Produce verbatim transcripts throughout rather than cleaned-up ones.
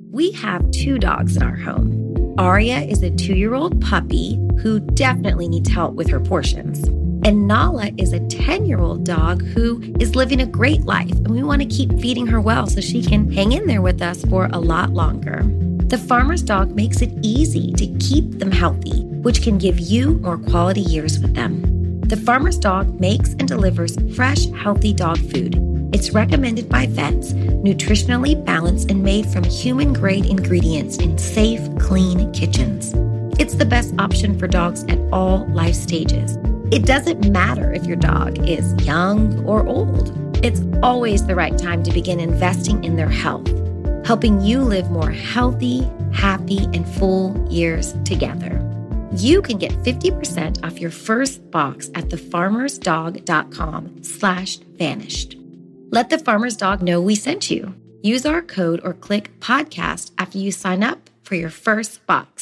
We have two dogs in our home. Aria is a two-year-old puppy who definitely needs help with her portions. And Nala is a ten-year-old dog who is living a great life, and we want to keep feeding her well so she can hang in there with us for a lot longer. The Farmer's Dog makes it easy to keep them healthy, which can give you more quality years with them. The Farmer's Dog makes and delivers fresh, healthy dog food. It's recommended by vets, nutritionally balanced and made from human-grade ingredients in safe, clean kitchens. It's the best option for dogs at all life stages. It doesn't matter if your dog is young or old. It's always the right time to begin investing in their health, helping you live more healthy, happy, and full years together. You can get fifty percent off your first box at thefarmersdog.com slash vanished. Let the Farmer's Dog know we sent you. Use our code or click podcast after you sign up for your first box.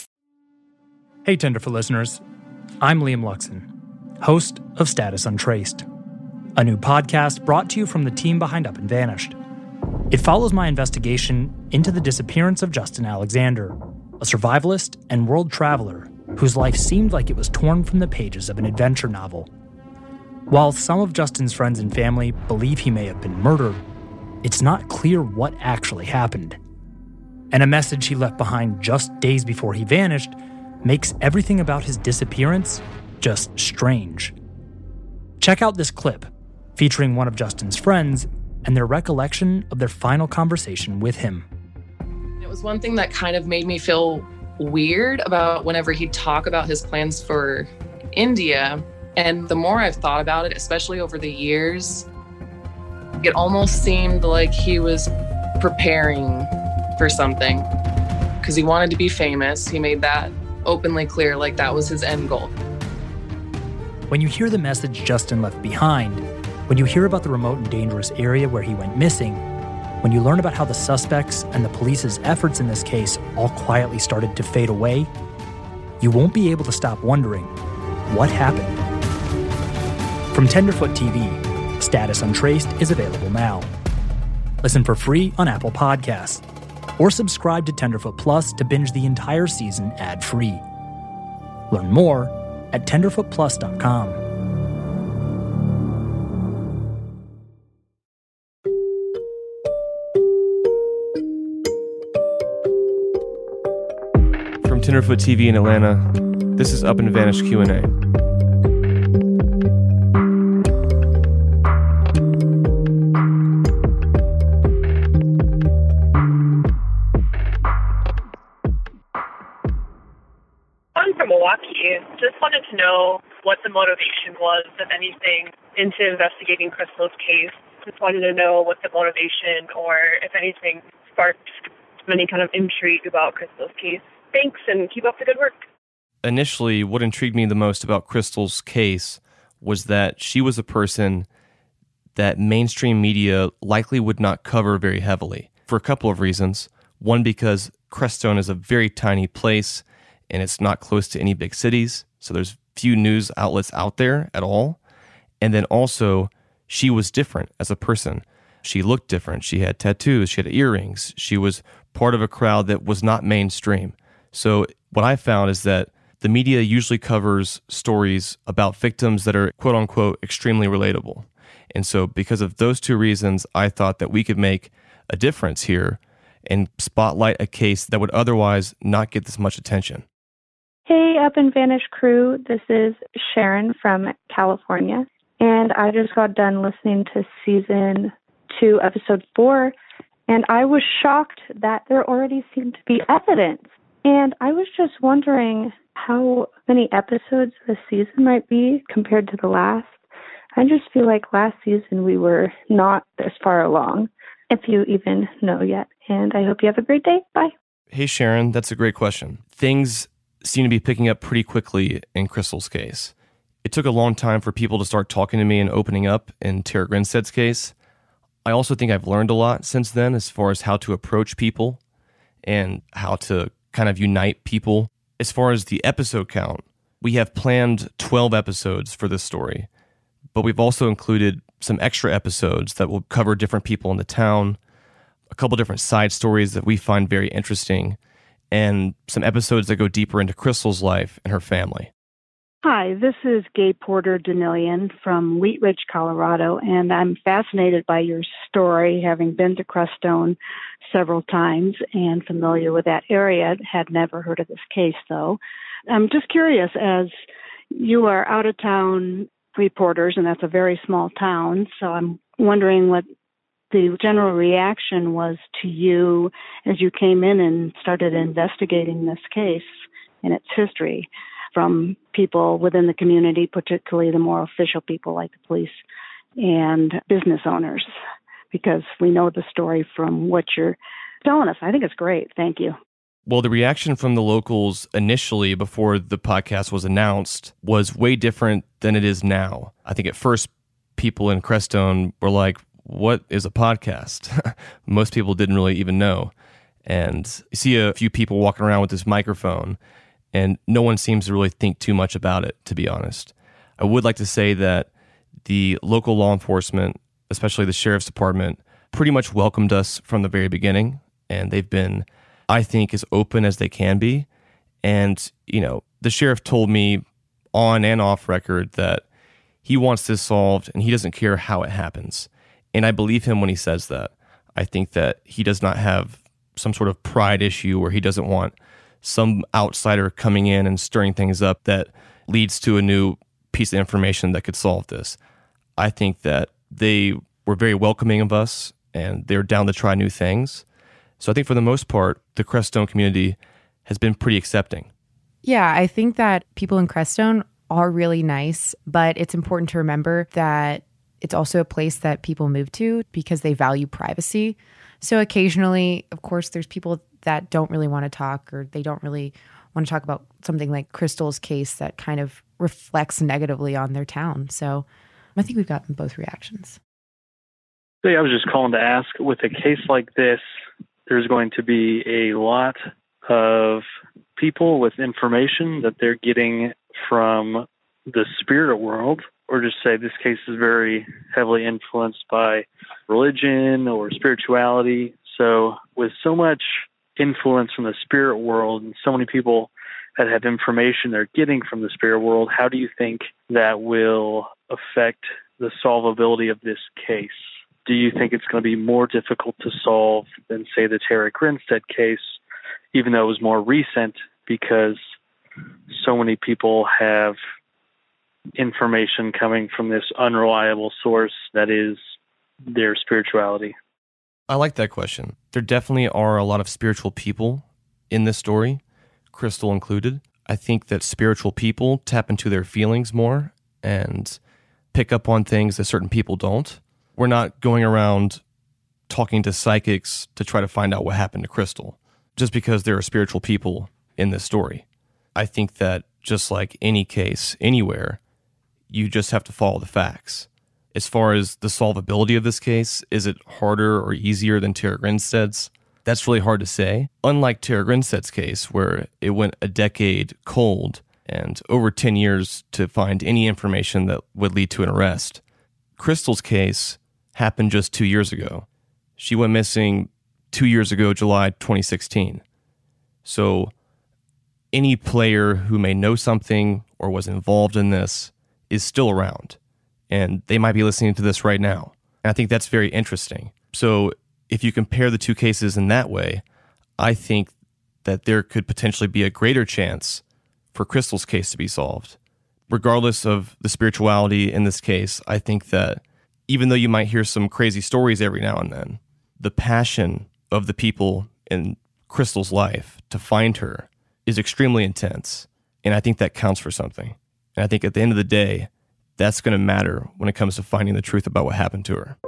Hey, Tenderfoot listeners. I'm Liam Luxon, host of Status Untraced, a new podcast brought to you from the team behind Up and Vanished. It follows my investigation into the disappearance of Justin Alexander, a survivalist and world traveler whose life seemed like it was torn from the pages of an adventure novel. While some of Justin's friends and family believe he may have been murdered, it's not clear what actually happened. And a message he left behind just days before he vanished makes everything about his disappearance just strange. Check out this clip featuring one of Justin's friends and their recollection of their final conversation with him. It was one thing that kind of made me feel weird about whenever he'd talk about his plans for India. And the more I've thought about it, especially over the years, it almost seemed like he was preparing for something because he wanted to be famous. He made that openly clear, like that was his end goal. When you hear the message Justin left behind, when you hear about the remote and dangerous area where he went missing, when you learn about how the suspects and the police's efforts in this case all quietly started to fade away, you won't be able to stop wondering, what happened? From Tenderfoot T V, Status Untraced is available now. Listen for free on Apple Podcasts, or subscribe to Tenderfoot Plus to binge the entire season ad-free. Learn more at tenderfoot plus dot com. From Tenderfoot T V in Atlanta, this is Up and Vanished Q and A. Just wanted to know what the motivation was, if anything, into investigating Crystal's case. Just wanted to know what the motivation or, if anything, sparked any kind of intrigue about Crystal's case. Thanks, and keep up the good work. Initially, what intrigued me the most about Crystal's case was that she was a person that mainstream media likely would not cover very heavily, for a couple of reasons. One, because Crestone is a very tiny place, and it's not close to any big cities, so there's few news outlets out there at all. And then also, she was different as a person. She looked different. She had tattoos. She had earrings. She was part of a crowd that was not mainstream. So what I found is that the media usually covers stories about victims that are quote-unquote extremely relatable. And so because of those two reasons, I thought that we could make a difference here and spotlight a case that would otherwise not get this much attention. Hey, Up and Vanished crew. This is Sharon from California, and I just got done listening to season two, episode four, and I was shocked that there already seemed to be evidence. And I was just wondering how many episodes this season might be compared to the last. I just feel like last season we were not this far along, if you even know yet. And I hope you have a great day. Bye. Hey, Sharon, that's a great question. Things seem to be picking up pretty quickly in Crystal's case. It took a long time for people to start talking to me and opening up in Tara Grinstead's case. I also think I've learned a lot since then as far as how to approach people and how to kind of unite people. As far as the episode count, we have planned twelve episodes for this story, but we've also included some extra episodes that will cover different people in the town. a couple different side stories that we find very interesting, and some episodes that go deeper into Crystal's life and her family. Hi, this is Gay Porter Danilian from Wheat Ridge, Colorado, and I'm fascinated by your story, having been to Crestone several times and familiar with that area. Had never heard of this case, though. I'm just curious, as you are out-of-town reporters, and that's a very small town, so I'm wondering what the general reaction was to you as you came in and started investigating this case and its history from people within the community, particularly the more official people like the police and business owners, because we know the story from what you're telling us. I think it's great. Thank you. Well, the reaction from the locals initially before the podcast was announced was way different than it is now. I think at first people in Crestone were like, what is a podcast? Most people didn't really even know. And you see a few people walking around with this microphone, and no one seems to really think too much about it, to be honest. I would like to say that the local law enforcement, especially the sheriff's department, pretty much welcomed us from the very beginning, and they've been, I think, as open as they can be. And, you know, the sheriff told me on and off record that he wants this solved and he doesn't care how it happens. And I believe him when he says that. I think that he does not have some sort of pride issue where he doesn't want some outsider coming in and stirring things up that leads to a new piece of information that could solve this. I think that they were very welcoming of us and they're down to try new things. So I think for the most part, the Crestone community has been pretty accepting. Yeah, I think that people in Crestone are really nice, but it's important to remember that it's also a place that people move to because they value privacy. So occasionally, of course, there's people that don't really want to talk, or they don't really want to talk about something like Crystal's case that kind of reflects negatively on their town. So I think we've gotten both reactions. So yeah, I was just calling to ask, with a case like this, there's going to be a lot of people with information that they're getting from the spirit world, or just say this case is very heavily influenced by religion or spirituality. So with so much influence from the spirit world and so many people that have information they're getting from the spirit world, how do you think that will affect the solvability of this case? Do you think it's going to be more difficult to solve than, say, the Tara Grinstead case, even though it was more recent, because so many people have information coming from this unreliable source that is their spirituality? I like that question. There definitely are a lot of spiritual people in this story, Crystal included. I think that spiritual people tap into their feelings more and pick up on things that certain people don't. We're not going around talking to psychics to try to find out what happened to Crystal, just because there are spiritual people in this story. I think that just like any case anywhere, you just have to follow the facts. As far as the solvability of this case, is it harder or easier than Tara Grinstead's? That's really hard to say. Unlike Tara Grinstead's case, where it went a decade cold and over ten years to find any information that would lead to an arrest, Crystal's case happened just two years ago. She went missing two years ago, July twenty sixteen. So any player who may know something or was involved in this is still around, and they might be listening to this right now. And I think that's very interesting. So if you compare the two cases in that way, I think that there could potentially be a greater chance for Crystal's case to be solved. Regardless of the spirituality in this case, I think that even though you might hear some crazy stories every now and then, the passion of the people in Crystal's life to find her is extremely intense. And I think that counts for something. And I think at the end of the day, that's going to matter when it comes to finding the truth about what happened to her.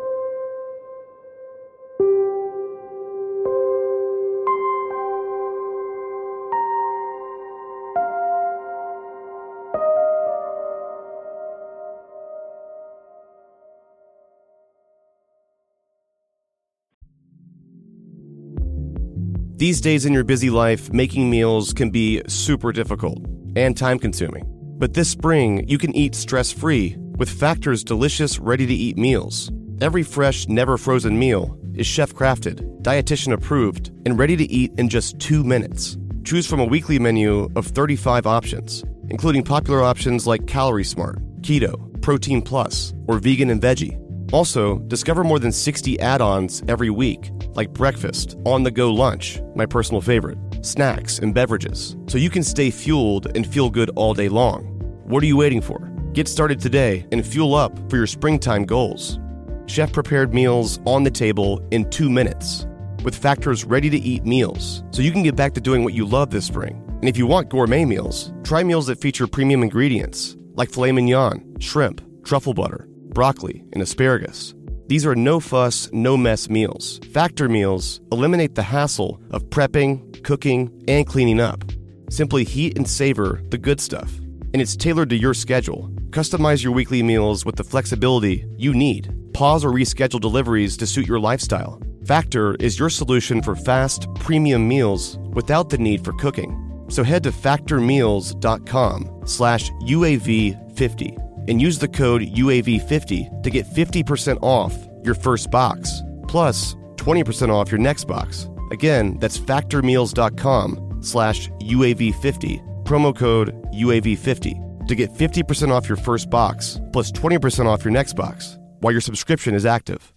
These days in your busy life, making meals can be super difficult and time-consuming. But this spring, you can eat stress-free with Factor's delicious, ready-to-eat meals. Every fresh, never-frozen meal is chef-crafted, dietitian-approved, and ready to eat in just two minutes. Choose from a weekly menu of thirty-five options, including popular options like Calorie Smart, Keto, Protein Plus, or Vegan and Veggie. Also, discover more than sixty add-ons every week, like breakfast, on-the-go lunch, my personal favorite, snacks, and beverages, so you can stay fueled and feel good all day long. What are you waiting for? Get started today and fuel up for your springtime goals. Chef-prepared meals on the table in two minutes, with Factor's ready-to-eat meals, so you can get back to doing what you love this spring. And if you want gourmet meals, try meals that feature premium ingredients, like filet mignon, shrimp, truffle butter, broccoli, and asparagus. These are no-fuss, no-mess meals. Factor meals eliminate the hassle of prepping, cooking, and cleaning up. Simply heat and savor the good stuff. And it's tailored to your schedule. Customize your weekly meals with the flexibility you need. Pause or reschedule deliveries to suit your lifestyle. Factor is your solution for fast, premium meals without the need for cooking. So head to factormeals.com slash UAV50 and use the code U A V fifty to get fifty percent off your first box, plus twenty percent off your next box. Again, that's factormeals.com slash UAV50, promo code U A V fifty, to get fifty percent off your first box, plus twenty percent off your next box, while your subscription is active.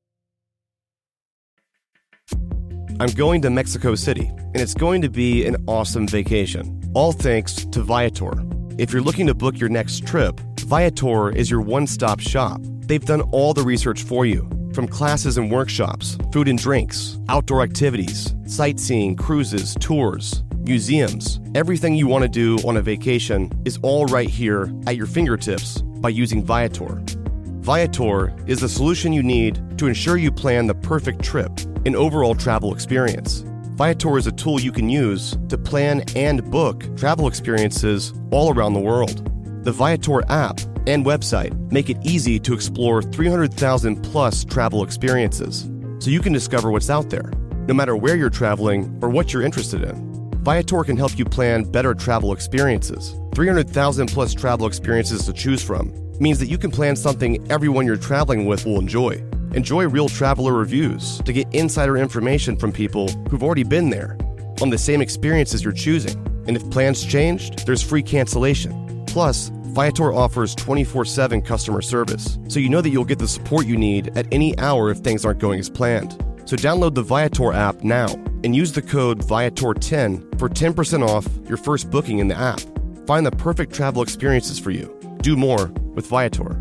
I'm going to Mexico City, and it's going to be an awesome vacation, all thanks to Viator. If you're looking to book your next trip, Viator is your one-stop shop. They've done all the research for you, from classes and workshops, food and drinks, outdoor activities, sightseeing, cruises, tours, museums. Everything you want to do on a vacation is all right here at your fingertips by using Viator. Viator is the solution you need to ensure you plan the perfect trip and overall travel experience. Viator is a tool you can use to plan and book travel experiences all around the world. The Viator app and website make it easy to explore three hundred thousand plus travel experiences, so you can discover what's out there, no matter where you're traveling or what you're interested in. Viator can help you plan better travel experiences. three hundred thousand plus travel experiences to choose from means that you can plan something everyone you're traveling with will enjoy. Enjoy real traveler reviews to get insider information from people who've already been there on the same experiences you're choosing. And if plans changed, there's free cancellation. Plus, Viator offers twenty-four seven customer service, so you know that you'll get the support you need at any hour if things aren't going as planned. So download the Viator app now and use the code Viator ten for ten percent off your first booking in the app. Find the perfect travel experiences for you. Do more with Viator.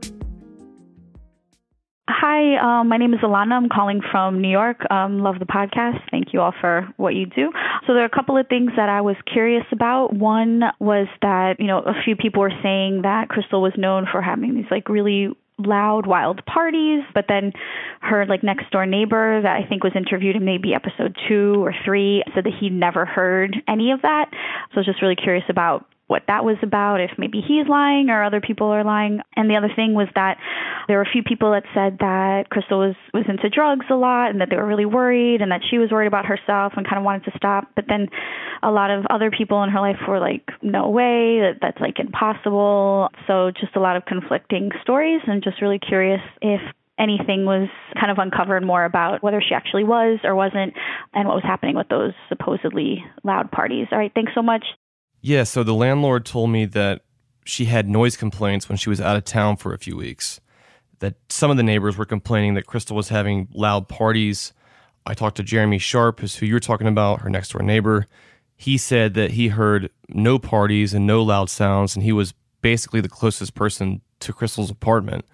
Hi, um, my name is Alana. I'm calling from New York. Um, love the podcast. Thank you all for what you do. So there are a couple of things that I was curious about. One was that, you know, a few people were saying that Crystal was known for having these like really loud, wild parties, but then her like next door neighbor that I think was interviewed in maybe episode two or three said that he never heard any of that. So I was just really curious about what that was about, if maybe he's lying or other people are lying. And the other thing was that there were a few people that said that Crystal was, was into drugs a lot and that they were really worried and that she was worried about herself and kind of wanted to stop. But then a lot of other people in her life were like, no way, that, that's like impossible. So just a lot of conflicting stories, and just really curious if anything was kind of uncovered more about whether she actually was or wasn't and what was happening with those supposedly loud parties. All right, thanks so much. Yeah, so the landlord told me that she had noise complaints when she was out of town for a few weeks, that some of the neighbors were complaining that Crystal was having loud parties. I talked to Jeremy Sharp, who's who you were talking about, her next door neighbor. He said that he heard no parties and no loud sounds, and he was basically the closest person to Crystal's apartment.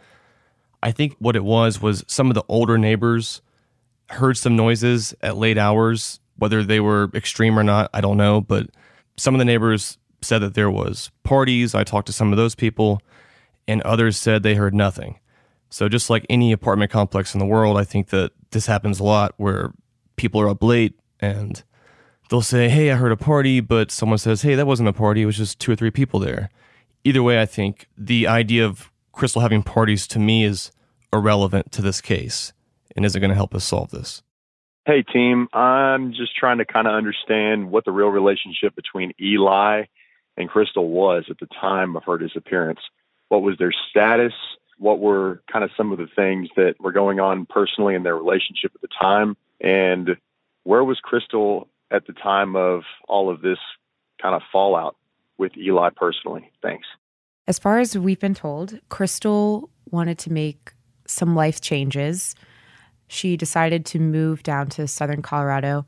I think what it was was some of the older neighbors heard some noises at late hours, whether they were extreme or not, I don't know, but some of the neighbors said that there was parties. I talked to some of those people, and others said they heard nothing. So just like any apartment complex in the world, I think that this happens a lot where people are up late and they'll say, hey, I heard a party, but someone says, hey, that wasn't a party. It was just two or three people there. Either way, I think the idea of Crystal having parties to me is irrelevant to this case and isn't going to help us solve this. Hey, team, I'm just trying to kind of understand what the real relationship between Eli and Crystal was at the time of her disappearance. What was their status? what were kind of some of the things that were going on personally in their relationship at the time, and where was Crystal at the time of all of this kind of fallout with Eli personally? Thanks. As far as we've been told, Crystal wanted to make some life changes. She decided to move down to southern Colorado,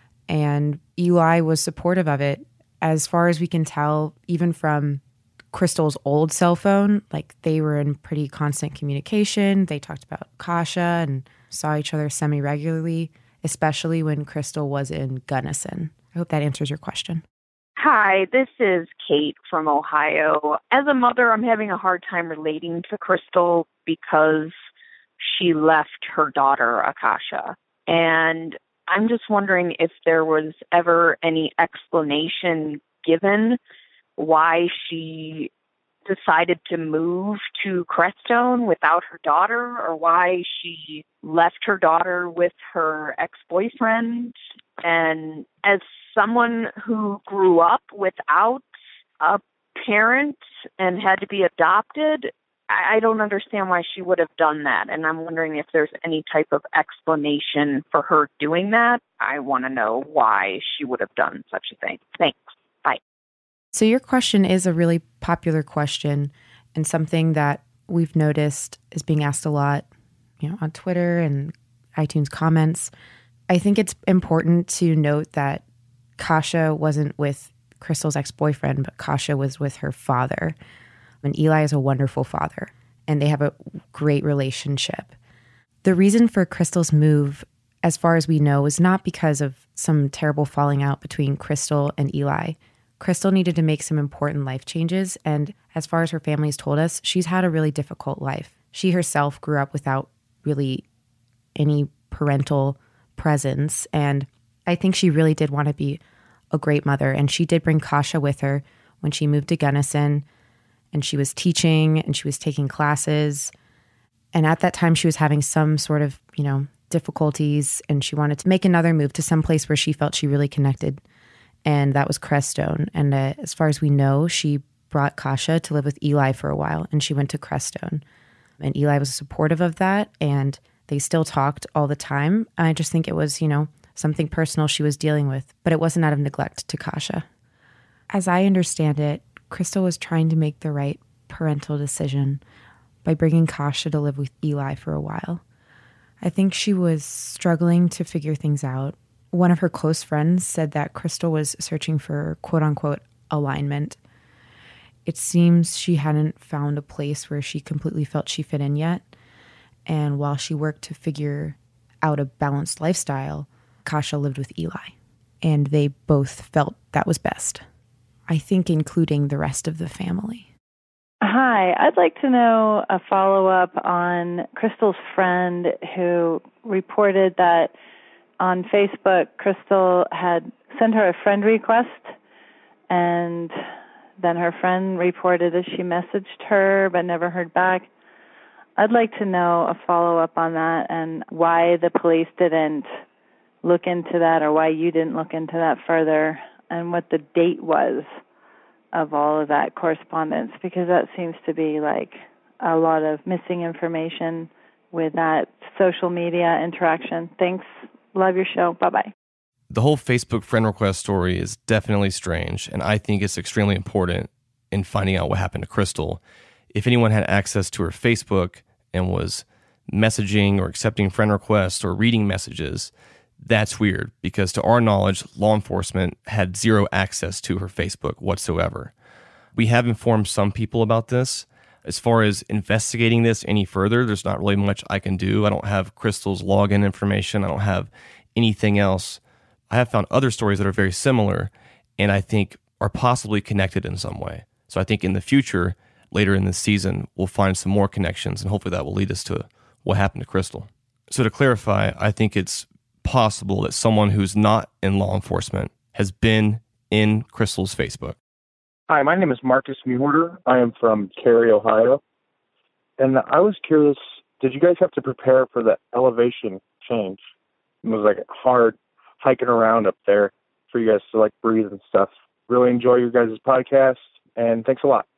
and Eli was supportive of it. As far as we can tell, even from Crystal's old cell phone, like they were in pretty constant communication. They talked about Kasha and saw each other semi-regularly, especially when Crystal was in Gunnison. I hope that answers your question. Hi, this is Kate from Ohio. As a mother, I'm having a hard time relating to Crystal because she left her daughter, Akasha. And I'm just wondering if there was ever any explanation given why she decided to move to Crestone without her daughter, or why she left her daughter with her ex-boyfriend. And as someone who grew up without a parent and had to be adopted, I don't understand why she would have done that. And I'm wondering if there's any type of explanation for her doing that. I want to know why she would have done such a thing. Thanks. Bye. So your question is a really popular question and something that we've noticed is being asked a lot, you know, on Twitter and iTunes comments. I think it's important to note that Kasha wasn't with Crystal's ex-boyfriend, but Kasha was with her father. And Eli is a wonderful father, and they have a great relationship. The reason for Crystal's move, as far as we know, was not because of some terrible falling out between Crystal and Eli. Crystal needed to make some important life changes, and as far as her family's told us, she's had a really difficult life. She herself grew up without really any parental presence, and I think she really did want to be a great mother, and she did bring Kasha with her when she moved to Gunnison, and she was teaching and she was taking classes. And at that time, she was having some sort of, you know, difficulties, and she wanted to make another move to some place where she felt she really connected. And that was Crestone. And uh, as far as we know, she brought Kasha to live with Eli for a while, and she went to Crestone. And Eli was supportive of that, and they still talked all the time. I just think it was, you know, something personal she was dealing with, but it wasn't out of neglect to Kasha. As I understand it, Crystal was trying to make the right parental decision by bringing Kasha to live with Eli for a while. I think she was struggling to figure things out. One of her close friends said that Crystal was searching for quote-unquote alignment. It seems she hadn't found a place where she completely felt she fit in yet. And while she worked to figure out a balanced lifestyle, Kasha lived with Eli. And they both felt that was best. I think including the rest of the family. Hi, I'd like to know a follow-up on Crystal's friend who reported that on Facebook, Crystal had sent her a friend request, and then her friend reported that she messaged her but never heard back. I'd like to know a follow-up on that and why the police didn't look into that, or why you didn't look into that further, and what the date was of all of that correspondence, because that seems to be like a lot of missing information with that social media interaction. Thanks. Love your show. Bye-bye. The whole Facebook friend request story is definitely strange, and I think it's extremely important in finding out what happened to Crystal. If anyone had access to her Facebook and was messaging or accepting friend requests or reading messages, that's weird, because to our knowledge, law enforcement had zero access to her Facebook whatsoever. We have informed some people about this. As far as investigating this any further, there's not really much I can do. I don't have Crystal's login information. I don't have anything else. I have found other stories that are very similar and I think are possibly connected in some way. So I think in the future, later in this season, we'll find some more connections, and hopefully that will lead us to what happened to Crystal. So to clarify, I think it's possible that someone who's not in law enforcement has been in Crystal's Facebook. Hi, my name is Marcus Muhorter. I am from Cary, Ohio. And I was curious, did you guys have to prepare for the elevation change? It was like hard hiking around up there for you guys to like breathe and stuff. Really enjoy your guys' podcast, and thanks a lot.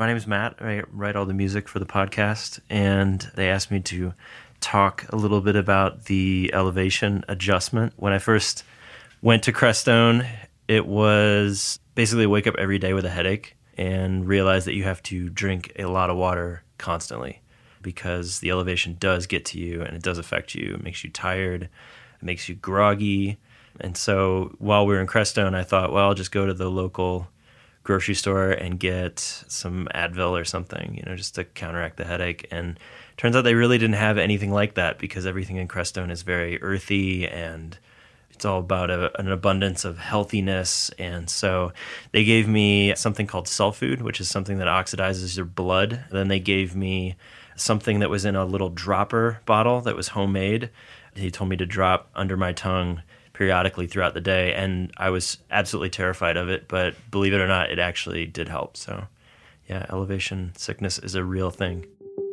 My name is Matt. I write all the music for the podcast, and they asked me to talk a little bit about the elevation adjustment. When I first went to Crestone, it was basically wake up every day with a headache and realize that you have to drink a lot of water constantly because the elevation does get to you and it does affect you. It makes you tired. It makes you groggy. And so while we were in Crestone, I thought, well, I'll just go to the local grocery store and get some Advil or something, you know, just to counteract the headache. And turns out they really didn't have anything like that because everything in Crestone is very earthy and it's all about a, an abundance of healthiness. And so they gave me something called Sulfood, which is something that oxidizes your blood. Then they gave me something that was in a little dropper bottle that was homemade. He told me to drop under my tongue periodically throughout the day, and I was absolutely terrified of it, but believe it or not, it actually did help. So yeah, elevation sickness is a real thing.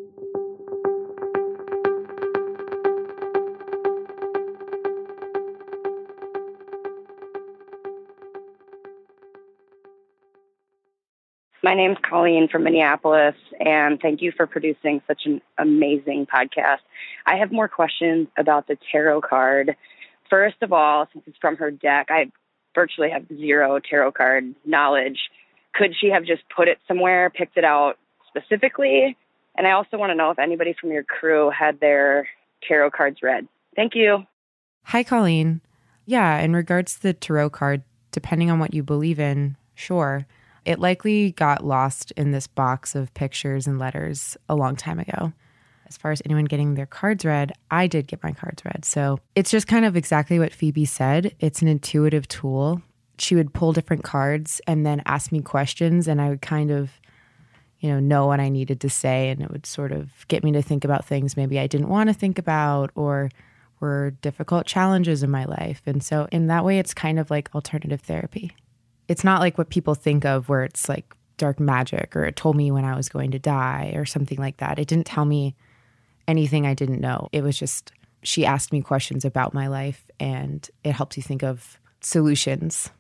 My name's Colleen from Minneapolis, and thank you for producing such an amazing podcast. I have more questions about the tarot card. First of all, since it's from her deck, I virtually have zero tarot card knowledge. Could she have just put it somewhere, picked it out specifically? And I also want to know if anybody from your crew had their tarot cards read. Thank you. Hi, Colleen. Yeah, in regards to the tarot card, depending on what you believe in, sure. It likely got lost in this box of pictures and letters a long time ago. As far as anyone getting their cards read, I did get my cards read. So it's just kind of exactly what Phoebe said. It's an intuitive tool. She would pull different cards and then ask me questions, and I would kind of, you know, know what I needed to say, and it would sort of get me to think about things maybe I didn't want to think about or were difficult challenges in my life. And so in that way, it's kind of like alternative therapy. It's not like what people think of where it's like dark magic or it told me when I was going to die or something like that. It didn't tell me anything I didn't know. It was just, she asked me questions about my life and it helps you think of solutions.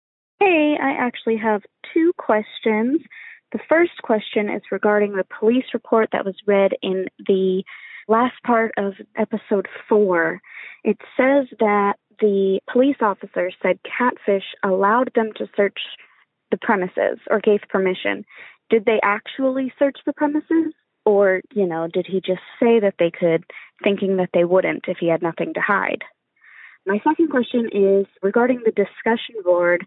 Hey, I actually have two questions. The first question is regarding the police report that was read in the last part of episode four. It says that the police officer said Catfish allowed them to search the premises or gave permission. Did they actually search the premises? Or, you know, did he just say that they could, thinking that they wouldn't if he had nothing to hide? My second question is regarding the discussion board.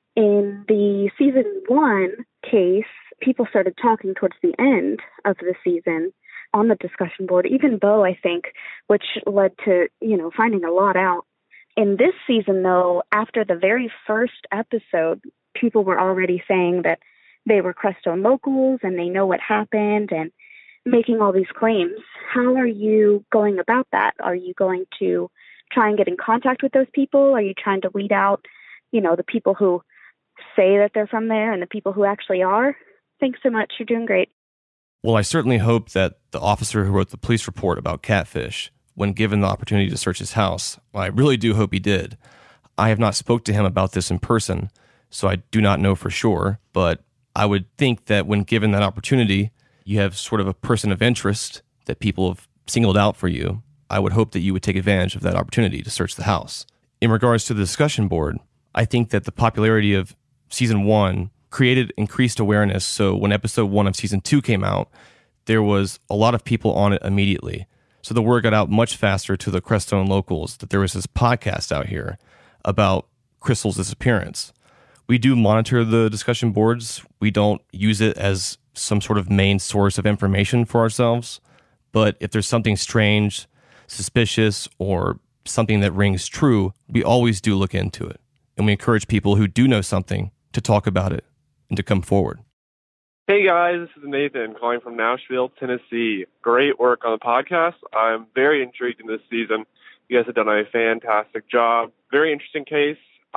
In the season one case, people started talking towards the end of the season on the discussion board, even Bo, I think, which led to, you know, finding a lot out. In this season, though, after the very first episode, people were already saying that they were Crestone locals and they know what happened and making all these claims. How are you going about that? Are you going to try and get in contact with those people? Are you trying to weed out, you know, the people who say that they're from there and the people who actually are? Thanks so much. You're doing great. Well, I certainly hope that the officer who wrote the police report about Catfish, when given the opportunity to search his house, well, I really do hope he did. I have not spoke to him about this in person, so I do not know for sure, but I would think that when given that opportunity, you have sort of a person of interest that people have singled out for you. I would hope that you would take advantage of that opportunity to search the house. In regards to the discussion board, I think that the popularity of season one created increased awareness. So when episode one of season two came out, there was a lot of people on it immediately. So the word got out much faster to the Crestone locals that there was this podcast out here about Crystal's disappearance. We do monitor the discussion boards. We don't use it as some sort of main source of information for ourselves. But if there's something strange, suspicious, or something that rings true, we always do look into it. And we encourage people who do know something to talk about it and to come forward. Hey guys, this is Nathan calling from Nashville, Tennessee. Great work on the podcast. I'm very intrigued in this season. You guys have done a fantastic job. Very interesting case.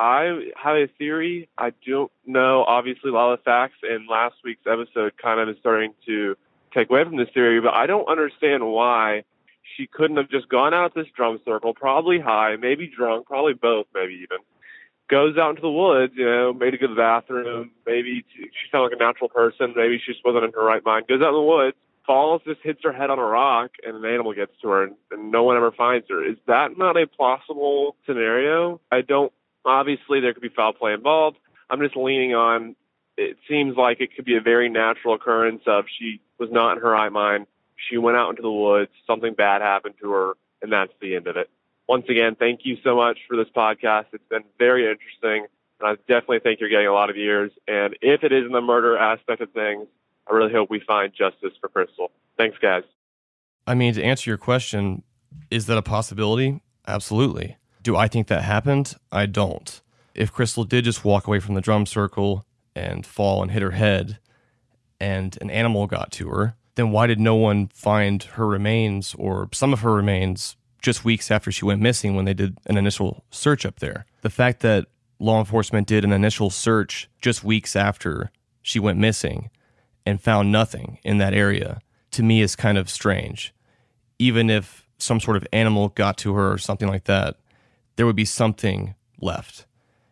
I have a theory. I don't know, obviously, a lot of the facts in last week's episode kind of is starting to take away from this theory, but I don't understand why she couldn't have just gone out this drum circle, probably high, maybe drunk, probably both, maybe even, goes out into the woods, you know, maybe to go to the bathroom, maybe she sounded like a natural person, maybe she just wasn't in her right mind, goes out in the woods, falls, just hits her head on a rock, and an animal gets to her, and, and no one ever finds her. Is that not a plausible scenario? I don't, obviously there could be foul play involved. I'm just leaning on, it seems like it could be a very natural occurrence of she was not in her right mind, she went out into the woods, something bad happened to her, and that's the end of it. Once again, thank you so much for this podcast. It's been very interesting, and I definitely think you're getting a lot of ears. And if it is in the murder aspect of things, I really hope we find justice for Crystal. Thanks, guys. I mean, to answer your question, is that a possibility? Absolutely. Do I think that happened? I don't. If Crystal did just walk away from the drum circle and fall and hit her head and an animal got to her, then why did no one find her remains or some of her remains just weeks after she went missing when they did an initial search up there? The fact that law enforcement did an initial search just weeks after she went missing and found nothing in that area, to me is kind of strange. Even if some sort of animal got to her or something like that, there would be something left.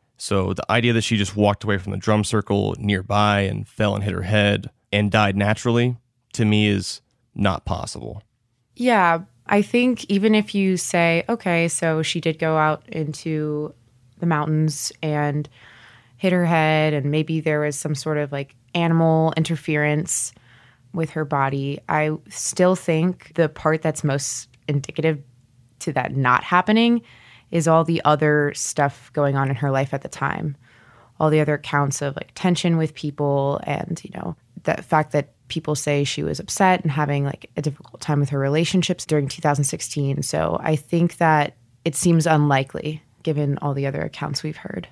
So the idea that she just walked away from the drum circle nearby and fell and hit her head and died naturally, to me is not possible. Yeah, I think even if you say, okay, so she did go out into the mountains and hit her head and maybe there was some sort of like animal interference with her body, I still think the part that's most indicative to that not happening is all the other stuff going on in her life at the time. All the other accounts of like tension with people and, you know, the fact that people say she was upset and having like a difficult time with her relationships during two thousand sixteen. So I think that it seems unlikely given all the other accounts we've heard.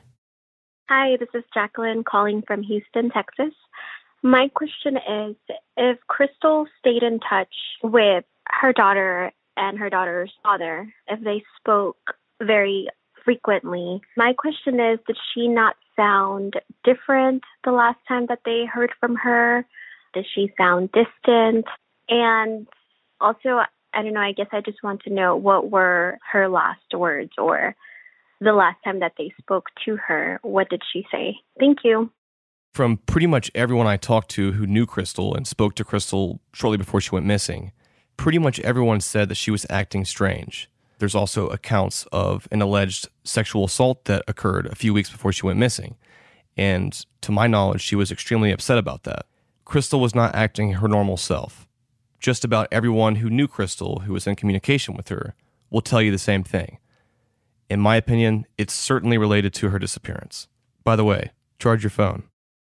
Hi, this is Jacqueline calling from Houston, Texas. My question is, if Crystal stayed in touch with her daughter and her daughter's father, if they spoke very frequently, my question is, did she not sound different the last time that they heard from her? Did she sound distant? And also, I don't know, I guess I just want to know what were her last words, or the last time that they spoke to her, what did she say? Thank you. From pretty much everyone I talked to who knew Crystal and spoke to Crystal shortly before she went missing, pretty much everyone said that she was acting strange. There's also accounts of an alleged sexual assault that occurred a few weeks before she went missing. And to my knowledge, she was extremely upset about that. Crystal was not acting her normal self. Just about everyone who knew Crystal, who was in communication with her, will tell you the same thing. In my opinion, it's certainly related to her disappearance. By the way, charge your phone.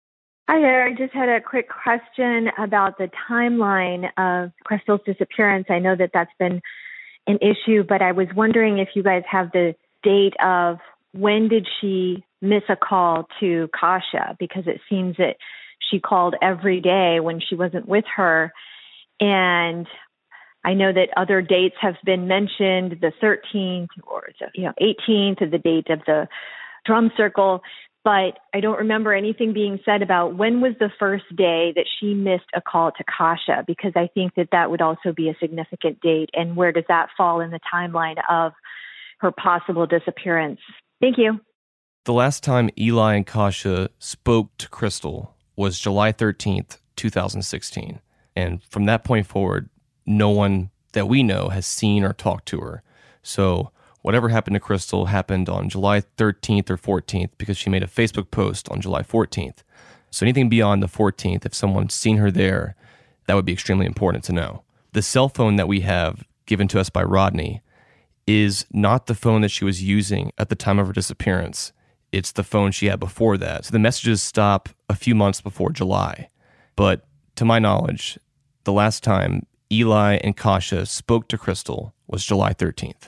Hi there. I just had a quick question about the timeline of Crystal's disappearance. I know that that's been an issue, but I was wondering if you guys have the date of when did she miss a call to Kasha, because it seems that she called every day when she wasn't with her. And I know that other dates have been mentioned, the thirteenth or the, you know, eighteenth, or the date of the drum circle, but I don't remember anything being said about when was the first day that she missed a call to Kasha, because I think that that would also be a significant date. And where does that fall in the timeline of her possible disappearance? Thank you. The last time Eli and Kasha spoke to Crystal was July thirteenth, twenty sixteen. And from that point forward, no one that we know has seen or talked to her. So whatever happened to Crystal happened on July thirteenth or fourteenth, because she made a Facebook post on July fourteenth. So anything beyond the fourteenth, if someone's seen her there, that would be extremely important to know. The cell phone that we have given to us by Rodney is not the phone that she was using at the time of her disappearance. It's the phone she had before that. So the messages stop a few months before July. But to my knowledge, the last time Eli and Kasha spoke to Crystal was July thirteenth.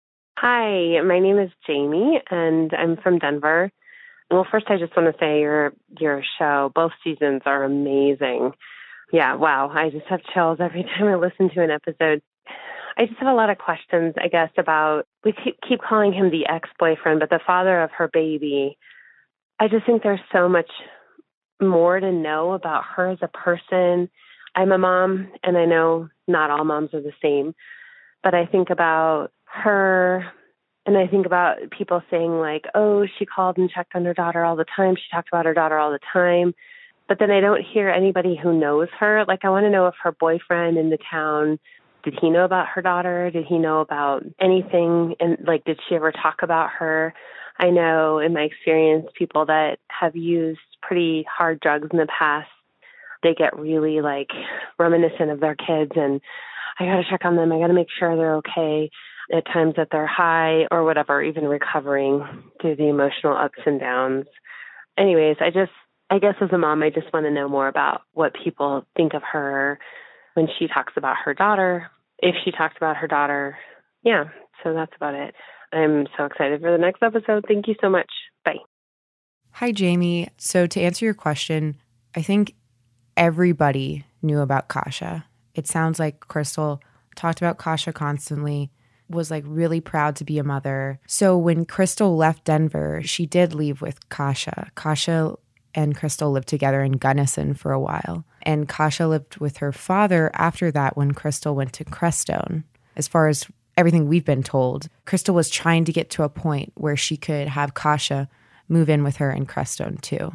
Hi, my name is Jamie, and I'm from Denver. Well, first, I just want to say your your show, both seasons are amazing. Yeah, wow, I just have chills every time I listen to an episode. I just have a lot of questions, I guess, about, we keep, keep calling him the ex-boyfriend, but the father of her baby. I just think there's so much more to know about her as a person. I'm a mom, and I know not all moms are the same, but I think about her And I think about people saying like, oh, she called and checked on her daughter all the time. She talked about her daughter all the time. But then I don't hear anybody who knows her. Like, I want to know if her boyfriend in the town, did he know about her daughter? Did he know about anything? And like, did she ever talk about her? I know in my experience, people that have used pretty hard drugs in the past, they get really like reminiscent of their kids, and I got to check on them. I got to make sure they're okay at times that they're high or whatever, even recovering through the emotional ups and downs. Anyways, I just, I guess as a mom, I just want to know more about what people think of her when she talks about her daughter, if she talks about her daughter. Yeah, so that's about it. I'm so excited for the next episode. Thank you so much. Bye. Hi, Jamie. So to answer your question, I think everybody knew about Kasha. It sounds like Crystal talked about Kasha constantly, was like really proud to be a mother. So when Crystal left Denver, she did leave with Kasha. Kasha and Crystal lived together in Gunnison for a while. And Kasha lived with her father after that when Crystal went to Crestone. As far as everything we've been told, Crystal was trying to get to a point where she could have Kasha move in with her in Crestone too.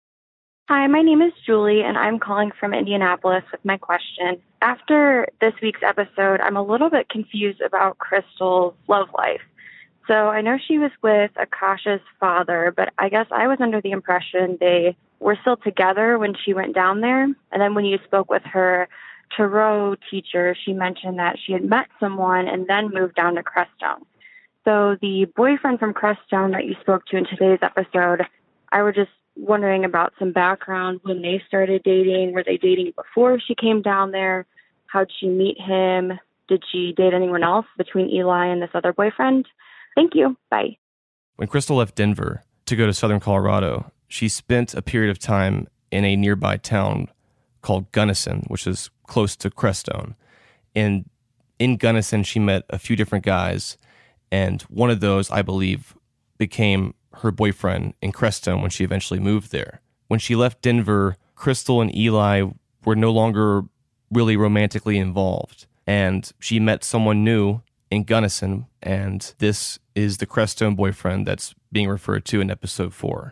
Hi, my name is Julie, and I'm calling from Indianapolis with my question. After this week's episode, I'm a little bit confused about Crystal's love life. So I know she was with Akasha's father, but I guess I was under the impression they were still together when she went down there. And then when you spoke with her tarot teacher, she mentioned that she had met someone and then moved down to Crestone. So the boyfriend from Crestone that you spoke to in today's episode, I was just wondering about some background when they started dating. Were they dating before she came down there? How'd she meet him? Did she date anyone else between Eli and this other boyfriend? Thank you. Bye. When Crystal left Denver to go to southern Colorado, she spent a period of time in a nearby town called Gunnison, which is close to Crestone. And in Gunnison, she met a few different guys, and one of those, I believe, became her boyfriend in Crestone when she eventually moved there. When she left Denver, Crystal and Eli were no longer really romantically involved, and she met someone new in Gunnison, and this is the Crestone boyfriend that's being referred to in episode four.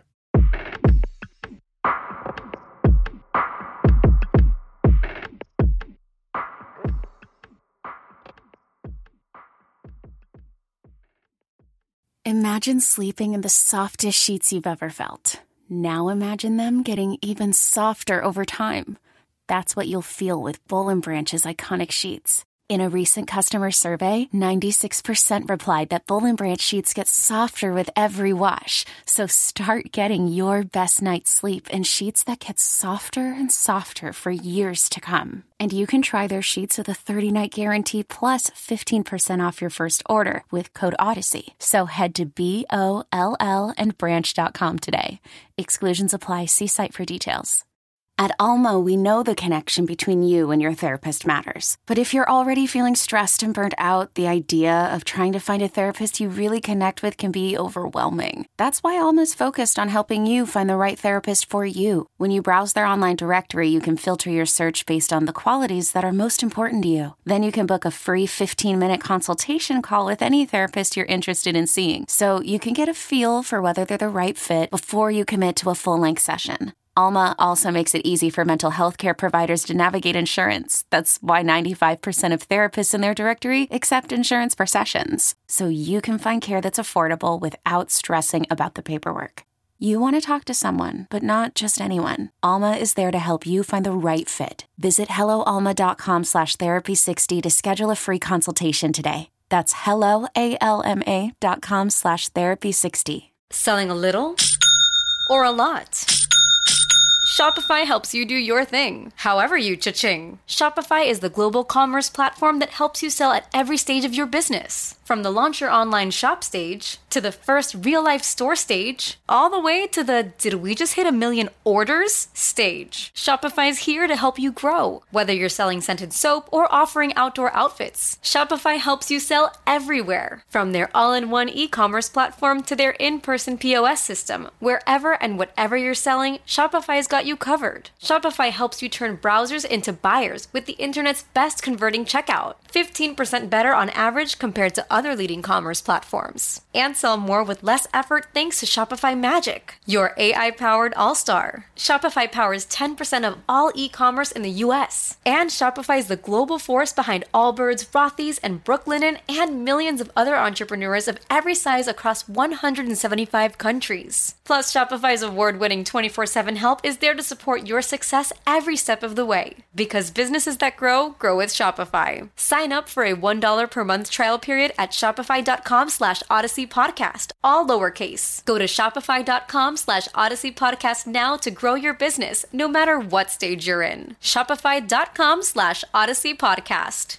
Imagine sleeping in the softest sheets you've ever felt. Now imagine them getting even softer over time. That's what you'll feel with Boll and Branch's iconic sheets. In a recent customer survey, ninety-six percent replied that Boll and Branch sheets get softer with every wash. So start getting your best night's sleep in sheets that get softer and softer for years to come. And you can try their sheets with a thirty-night guarantee plus fifteen percent off your first order with code Odyssey. So head to B O L L and branch dot com today. Exclusions apply. See site for details. At Alma, we know the connection between you and your therapist matters. But if you're already feeling stressed and burnt out, the idea of trying to find a therapist you really connect with can be overwhelming. That's why Alma's focused on helping you find the right therapist for you. When you browse their online directory, you can filter your search based on the qualities that are most important to you. Then you can book a free fifteen-minute consultation call with any therapist you're interested in seeing, so you can get a feel for whether they're the right fit before you commit to a full-length session. Alma also makes it easy for mental health care providers to navigate insurance. That's why ninety-five percent of therapists in their directory accept insurance for sessions, so you can find care that's affordable without stressing about the paperwork. You want to talk to someone, but not just anyone. Alma is there to help you find the right fit. Visit helloalma.com slash therapy60 to schedule a free consultation today. That's helloalma dot com slash therapy60. Selling a little or a lot? Shopify helps you do your thing, however you cha-ching. Shopify is the global commerce platform that helps you sell at every stage of your business. From the launch your online shop stage, to the first real-life store stage, all the way to the did we just hit a million orders stage. Shopify is here to help you grow. Whether you're selling scented soap or offering outdoor outfits, Shopify helps you sell everywhere. From their all-in-one e-commerce platform to their in-person P O S system, wherever and whatever you're selling, Shopify's got you covered. Shopify helps you turn browsers into buyers with the internet's best converting checkout. fifteen percent better on average compared to other leading commerce platforms. And sell more with less effort thanks to Shopify Magic, your A I-powered all-star. Shopify powers ten percent of all e-commerce in the U S. And Shopify is the global force behind Allbirds, Rothy's, and Brooklinen, and millions of other entrepreneurs of every size across one hundred seventy-five countries. Plus, Shopify's award-winning twenty-four seven help is there to support your success every step of the way. Because businesses that grow, grow with Shopify. Sign up for a one dollar per month trial period at shopify.com slash Odyssey Podcast, all lowercase. Go to shopify.com slash Odyssey Podcast now to grow your business, no matter what stage you're in. Shopify.com slash Odyssey Podcast.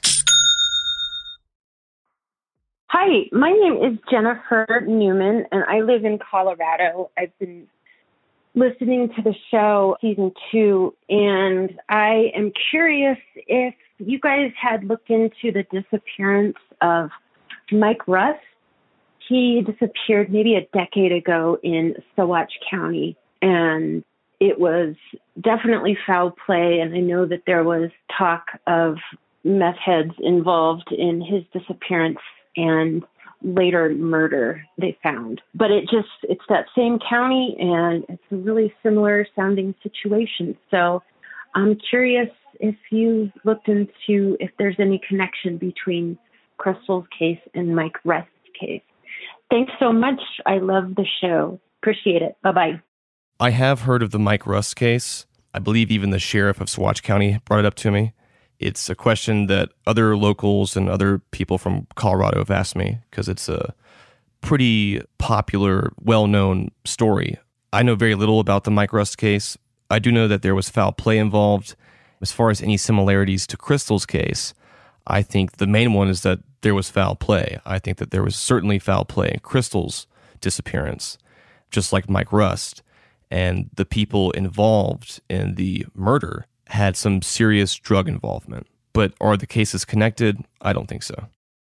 Hi, my name is Jennifer Newman, and I live in Colorado. I've been listening to the show season two, and I am curious if you guys had looked into the disappearance of Mike Rust. He disappeared maybe a decade ago in Saguache County, and it was definitely foul play, and I know that there was talk of meth heads involved in his disappearance and later murder they found. But it just, it's that same county, and it's a really similar sounding situation. So I'm curious if you looked into if there's any connection between Crystal's case and Mike Rust's case. Thanks so much. I love the show. Appreciate it. Bye-bye. I have heard of the Mike Rust case. I believe even the sheriff of Saguache County brought it up to me. It's a question that other locals and other people from Colorado have asked me because it's a pretty popular, well-known story. I know very little about the Mike Rust case. I do know that there was foul play involved. As far as any similarities to Crystal's case, I think the main one is that there was foul play. I think that there was certainly foul play in Crystal's disappearance, just like Mike Rust. And the people involved in the murder had some serious drug involvement. But are the cases connected? I don't think so.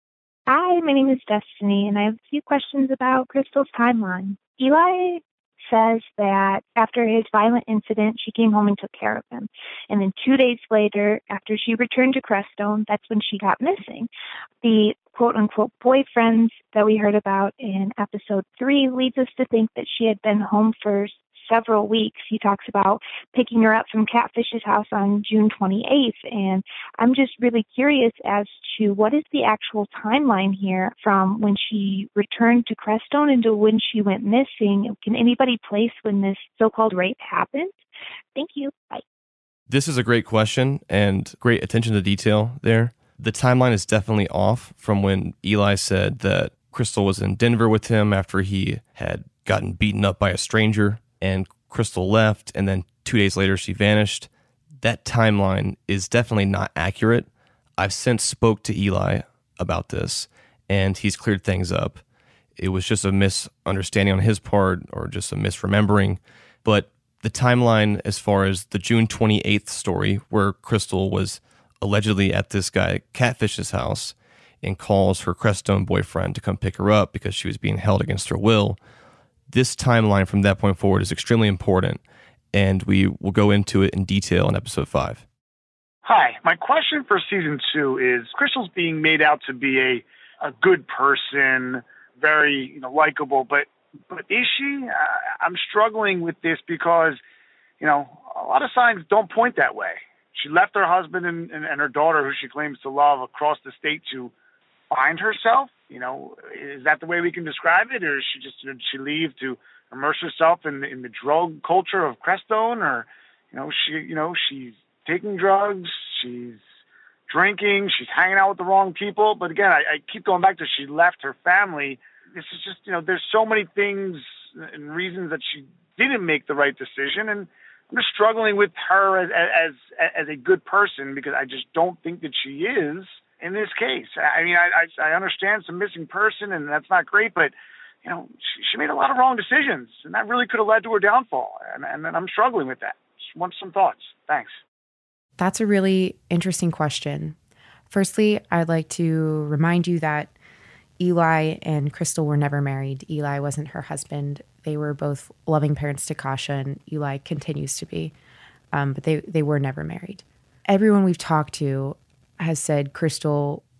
Hi, my name is Destiny, and I have a few questions about Crystal's timeline. Eli says that after his violent incident, she came home and took care of him. And then two days later, after she returned to Crestone, that's when she got missing. The quote-unquote boyfriends that we heard about in episode three leads us to think that she had been home for several weeks. He talks about picking her up from Catfish's house on June twenty-eighth. And I'm just really curious as to what is the actual timeline here from when she returned to Crestone into when she went missing. Can anybody place when this so-called rape happened? Thank you. Bye. This is a great question and great attention to detail there. The timeline is definitely off from when Eli said that Crystal was in Denver with him after he had gotten beaten up by a stranger. And Crystal left, and then two days later she vanished. That timeline is definitely not accurate. I've since spoke to Eli about this, and he's cleared things up. It was just a misunderstanding on his part, or just a misremembering. But the timeline as far as the June twenty-eighth story, where Crystal was allegedly at this guy Catfish's house and calls her Crestone boyfriend to come pick her up because she was being held against her will, this timeline from that point forward is extremely important, and we will go into it in detail in episode five. Hi, my question for season two is Crystal's being made out to be a, a good person, very you know likable, but but is she? Uh, I'm struggling with this because you know a lot of signs don't point that way. She left her husband and, and, and her daughter, who she claims to love, across the state to find herself. You know, is that the way we can describe it, or she just did she leave to immerse herself in in the drug culture of Crestone, or you know she you know she's taking drugs, she's drinking, she's hanging out with the wrong people. But again, I, I keep going back to she left her family. This is just you know there's so many things and reasons that she didn't make the right decision, and I'm just struggling with her as as as a good person because I just don't think that she is. In this case, I mean, I, I I understand some missing person, and that's not great, but you know, she, she made a lot of wrong decisions, and that really could have led to her downfall, and, and, and I'm struggling with that. Just want some thoughts. Thanks. That's a really interesting question. Firstly, I'd like to remind you that Eli and Crystal were never married. Eli wasn't her husband. They were both loving parents to Kasha, and Eli continues to be, um, but they, they were never married. Everyone we've talked to has said Crystal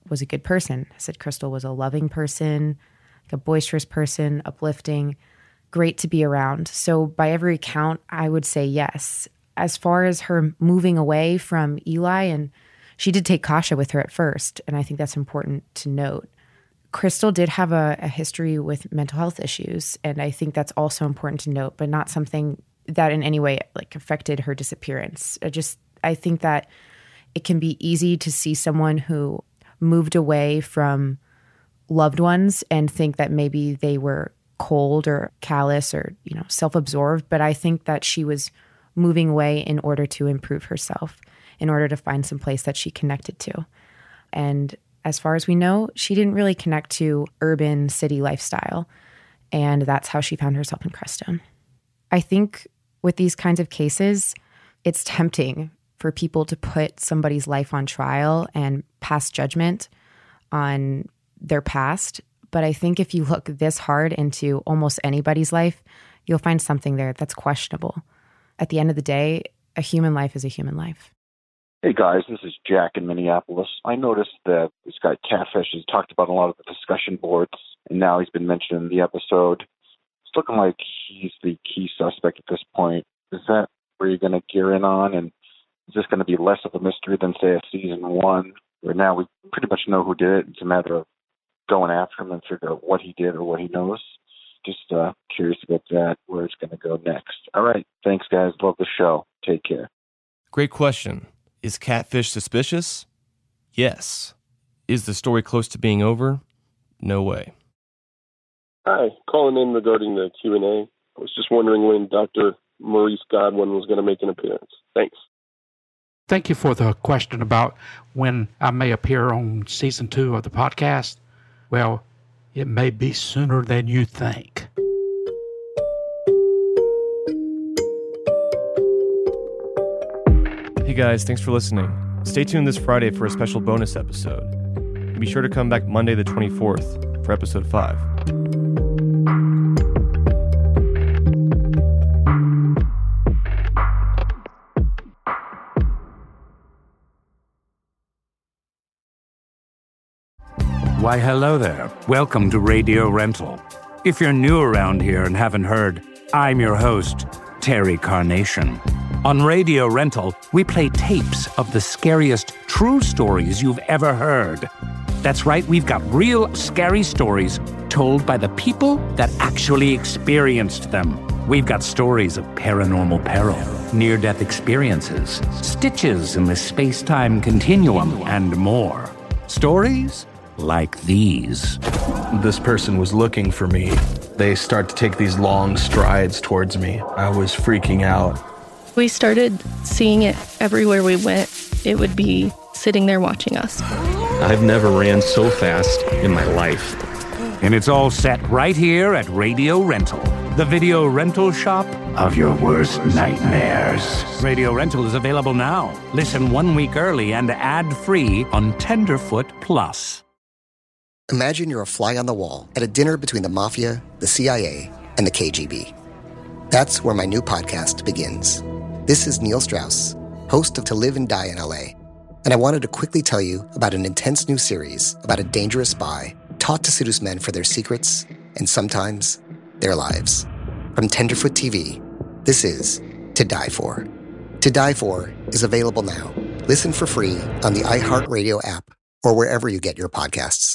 was a good person. I said Crystal was a loving person, like a boisterous person, uplifting, great to be around. So by every account, I would say yes. As far as her moving away from Eli, and she did take Kasha with her at first, and I think that's important to note. Crystal did have a, a history with mental health issues, and I think that's also important to note, but not something that in any way like affected her disappearance. I just, I think that it can be easy to see someone who moved away from loved ones and think that maybe they were cold or callous or, you know, self-absorbed. But I think that she was moving away in order to improve herself, in order to find some place that she connected to. And as far as we know, she didn't really connect to urban city lifestyle. And that's how she found herself in Crestone. I think with these kinds of cases, it's tempting for people to put somebody's life on trial and pass judgment on their past. But I think if you look this hard into almost anybody's life, you'll find something there that's questionable. At the end of the day, a human life is a human life. Hey guys, this is Jack in Minneapolis. I noticed that this guy Catfish has talked about a lot of the discussion boards, and now he's been mentioned in the episode. It's looking like he's the key suspect at this point. Is that where you're going to gear in on? And is this going to be less of a mystery than, say, a season one, where now we pretty much know who did it? It's a matter of going after him and figure out what he did or what he knows. Just uh, curious about that, where it's going to go next. All right. Thanks, guys. Love the show. Take care. Great question. Is Catfish suspicious? Yes. Is the story close to being over? No way. Hi, calling in regarding the Q and A. I was just wondering when Doctor Maurice Godwin was going to make an appearance. Thanks. Thank you for the question about when I may appear on season two of the podcast. Well, it may be sooner than you think. Hey guys, thanks for listening. Stay tuned this Friday for a special bonus episode. And be sure to come back Monday the twenty-fourth for episode five. Why, hello there. Welcome to Radio Rental. If you're new around here and haven't heard, I'm your host, Terry Carnation. On Radio Rental, we play tapes of the scariest true stories you've ever heard. That's right, we've got real scary stories told by the people that actually experienced them. We've got stories of paranormal peril, near-death experiences, stitches in the space-time continuum, and more. Stories like these. This person was looking for me. They start to take these long strides towards me. I was freaking out. We started seeing it everywhere we went. It would be sitting there watching us. I've never ran so fast in my life. And it's all set right here at Radio Rental, the video rental shop of your worst nightmares. Radio Rental is available now. Listen one week early and ad-free on Tenderfoot Plus. Imagine you're a fly on the wall at a dinner between the Mafia, the C I A, and the K G B. That's where my new podcast begins. This is Neil Strauss, host of To Live and Die in L A, and I wanted to quickly tell you about an intense new series about a dangerous spy taught to seduce men for their secrets and sometimes their lives. From Tenderfoot T V, this is To Die For. To Die For is available now. Listen for free on the iHeartRadio app or wherever you get your podcasts.